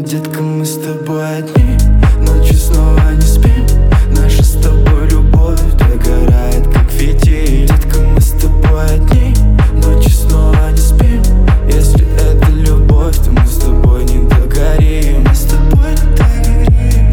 Детка, мы с тобой одни, ночью снова не спим. Наша с тобой любовь догорает, как фитиль. Детка, мы с тобой одни, ночью снова не спим. Если это любовь, то мы с тобой не догорим. Мы с тобой не догорим.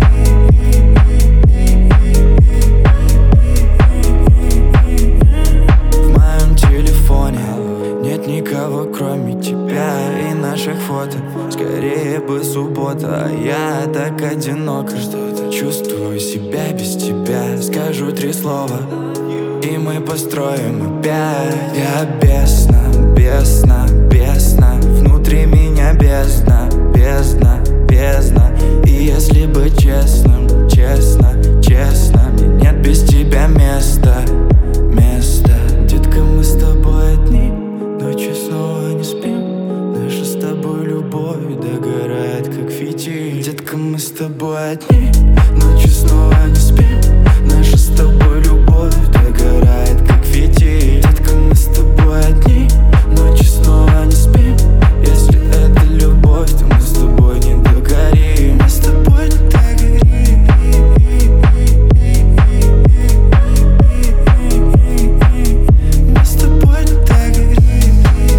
В моем телефоне нет никого, кроме тебя и наших фото. Скорее бы суббота, а я так одинок. Что-то чувствую себя без тебя. Скажу 3 слова, и мы построим опять. Я бездна, бездна, бездна. Внутри меня бездна, бездна, бездна. И если быть честным, честно, честно, мне нет без тебя места, места. Детка, мы с тобой одни, ночью снова не спим. Наша с тобой любовь догорает, как фитиль. Детка, мы с тобой одни, ночью снова не спим. Наша с тобой любовь догорает, как фитиль. Детка, мы с тобой одни, ночью снова не спим. Если это любовь, то мы с тобой не догорим. Мы с тобой не догорим. Мы с тобой не догорим.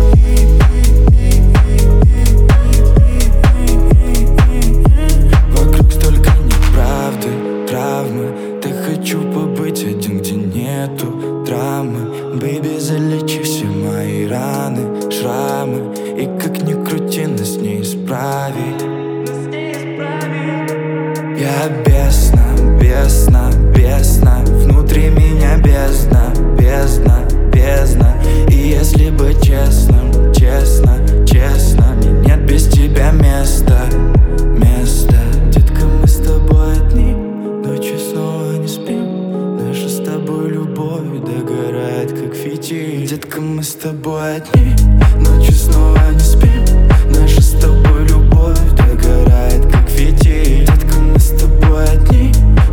Вокруг столько неправды, травмы. Так хочу побыть один, где нету драмы. Бэйби, залечи все мои раны, шрамы. И как ни крути, нас не исправить. Я бездна, бездна, бездна. Внутри меня бездна, бездна, бездна. И если быть честным, честно, честно, мне нет без тебя места, места. Детка, мы с тобой одни, ночью снова не спим. Наша с тобой любовь догорает, как фитиль. Детка, мы с тобой одни, ночью снова не спим. Наша с тобой любовь догорает, как фитиль. Детка, мы с тобой одни,